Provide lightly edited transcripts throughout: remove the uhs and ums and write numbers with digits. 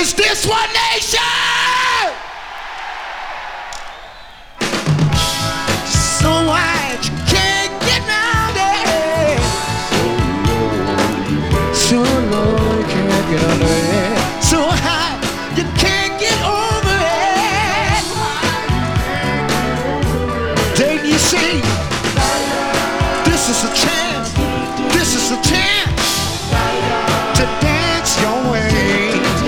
Is this one nation? So wide you can't get round it. So low you can't get under it. So high you can't get over it. Then you see, this is a chance. This is a chance to dance your way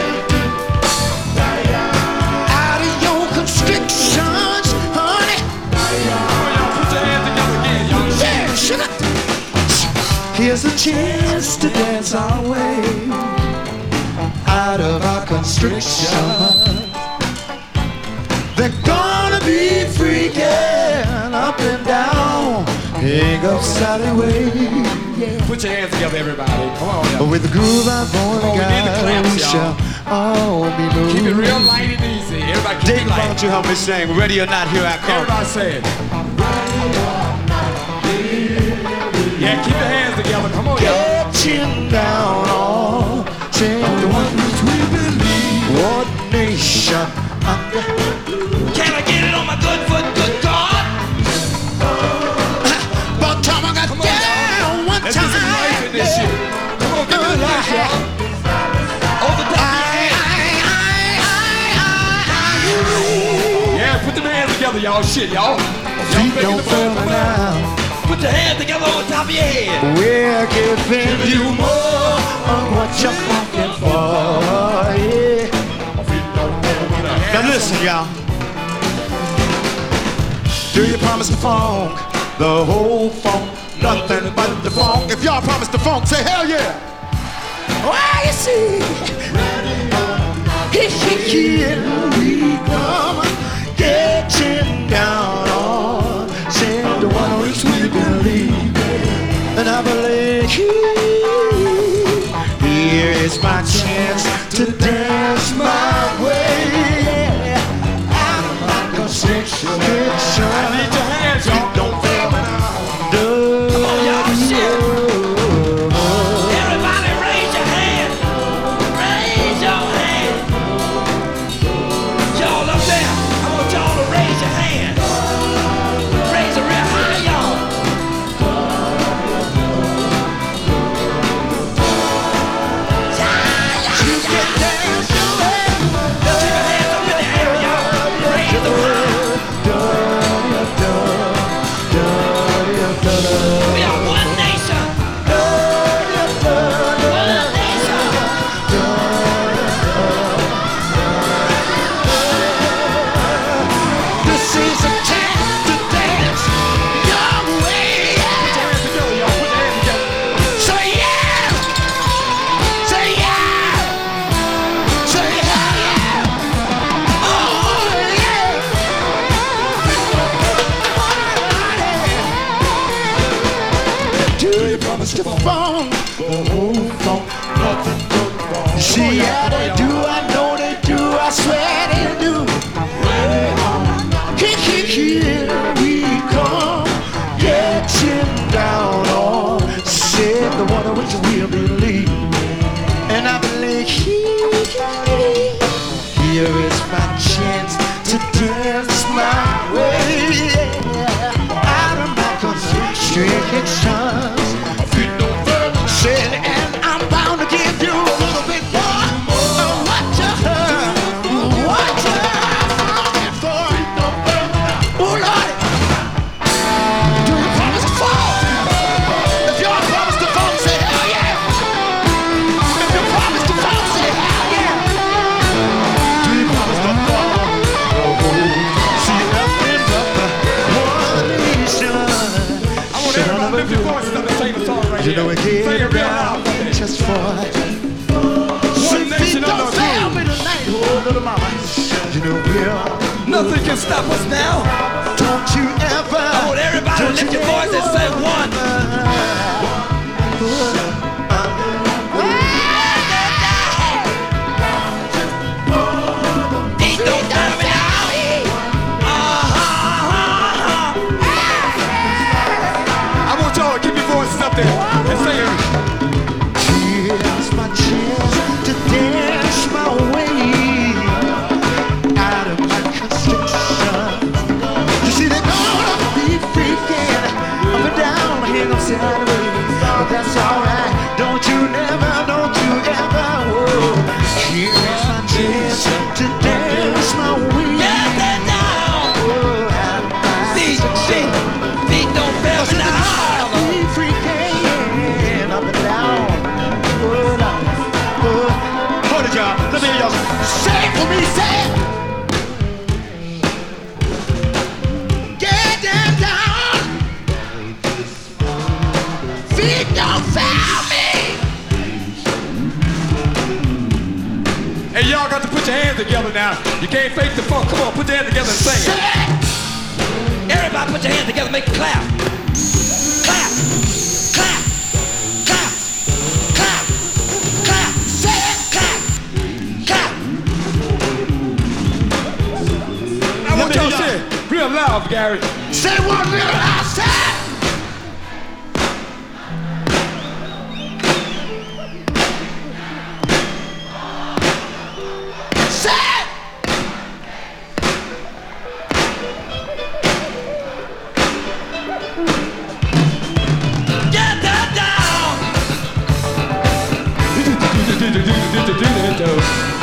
out of your constrictions, honey. Put your hands together again, y'all. Yeah, sugar. Here's a chance to dance our way out of our constrictions. They're gonna be freaking up and down, big upside way. Yeah. Put your hands together, everybody. Come on, y'all. With the groove I'm born Oh, we need the claps, we shall y'all. all be moved. Keep it real light and easy. Everybody keep Dave, it why light. don't you help me sing? Ready or not, here I come. Everybody say it. Yeah, keep your hands together. Come on, y'all. Getting down on the one which we believe. What nation under? Can I get it on my good foot, good God? But time I got down one Let's do some life in this shit. Come on, give me the life, y'all. Over the top of your head. Yeah, put them hands together, y'all. Shit, y'all. Feet don't fail me now. Put your hands together on top of your head. We're giving you more of what you're looking for. Yeah. Now listen, y'all. Do you promise the funk? The whole funk, nothing but the funk. If y'all promise the funk, say hell yeah. Why you see? Here we come, getting down on, saying the one which we believe. And I believe here is my chance to dance my way out of my constriction. I need your hands, y'all. Don't fail me now. Come on, y'all, shit. Everybody raise your hand. Raise your hand. Y'all up there, I want y'all to raise your hand. Raise it real high, y'all. You can dance your way. Keep your hands up in the air, y'all. Raise them high. We are one nation. One nation. This is a chance to dance your way. Hands together, y'all. Put your hands together. Say yeah. Say yeah. Say yeah. Oh yeah. Do you promise to phone? Oh, phone. Nothing but phone. See, yeah, they do. I know they do. I swear they do. Here we come, getting down on, said the one which we'll believe. And I believe here is my chance to dance my way out of my constrictions. Said, and I'm bound to give you a little bit more of what you heard, what you're looking for. Oh Lord, do you promise to fall? If y'all promise to fall, say hell yeah. If you promise to fall, say hell yeah. Do you promise to fall? See nothing but the one nation. I want everybody to lift your voices up and sing the song right You here. know it Sing can't it real loud. be just for One nation don't under fail a me tonight, oh little mama. You know we're Nothing can stop us now. don't you ever. I want everybody to lift your voice and say one. Ain't no time in I want y'all to keep your voices up there and sing it. Here's my chance to dance my way Here's my chance to dance my way. Get that down. Oh, out of my Feet don't fail me now. Be freaking up and down. Oh, down. Oh. Hold it, y'all. Let me hear y'all say it for me. Say it. Get them down. Feet don't fail me. Hey, y'all got to put your hands together now. You can't fake the funk. Come on, put your hands together and sing it. Everybody put your hands together, make a clap. Clap, clap, clap, clap, clap, say it, clap, clap. I want y'all to say it real loud, Gary. Say one real loud. Say it. Say it. Get that down.